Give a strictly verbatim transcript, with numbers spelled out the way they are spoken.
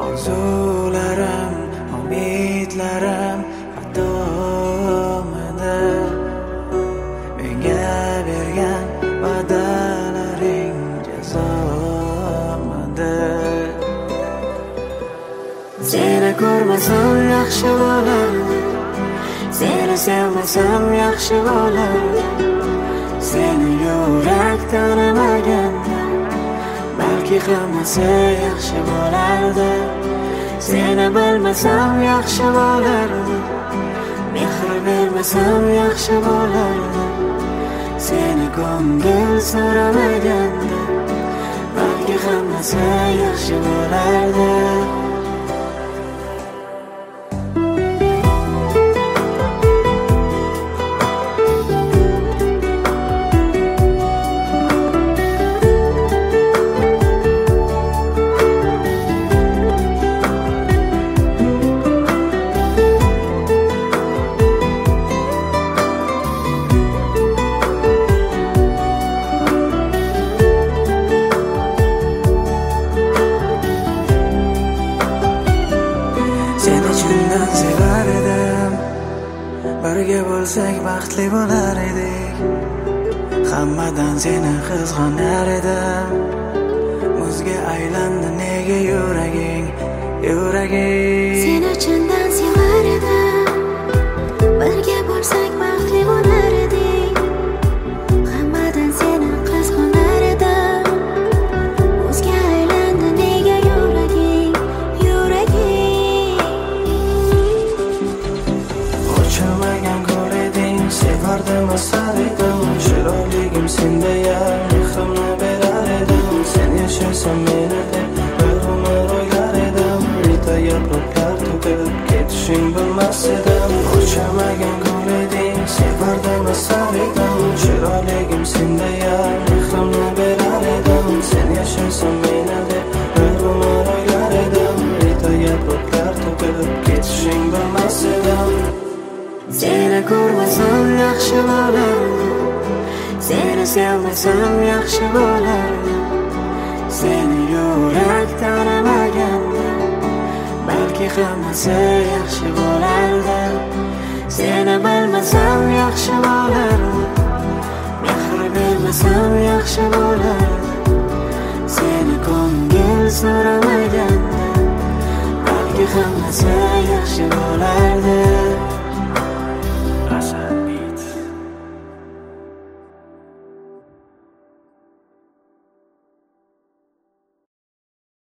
Orzularim, umidlarim xatomidi? Menga bergan va'dalaring jazomidi? Seni ko'rmasam yaxshi bo'lardi, seni sevmasam yaxshi bo'lardi. Seni yurak tanimaganda balki hammasi yaxshi bo'lardi. Seni bilmasam yaxshi bo'lardi, mehr bermasam yaxshi bo'lardi. Seni ko'ngil so'ramaganda balki hammasi yaxshi bo'lardi. Seni chindan sevar edim, birga bo'lsak baxtli bo'lar edik. Hammadan seni qizg'anar edim. Muzga aylandi nega yuraging, yuraging. Seni chindan sevar edim, birga bo'lsak baxtli bo'lar edik. Hammadan seni qizg'anar edim. Muzga aylandi nega yuraging, yuraging. Ochilmagan gul eding, sevardim asar edim. Chiroyligim senda ya, mehrimni berar edim. Sen yashaysan meni deb bir umr o'ylar edim. Rita yaproqlar to'kib ketishing bilmas edim. Ochilmagan gul eding, sevardim asar edim. Chiroyligim senda ya, mehrimni berar edim. Sen yashaysan meni deb bir umr o'ylar edim. Rita yaproqlar to'kib ketishing bilmas edim. Seni ko'rmasam yaxshi bo'lardi, seni sevmasam yaxshi bo'lardi. Seni yurak tanimaganda balki hammasi yaxshi bo'lardi. Seni bilmasam yaxshi bo'lardi, mehr bermasam yaxshi bo'lardi. Seni ko'ngil so'ramaganda balki hammasi yaxshi bo'lardi.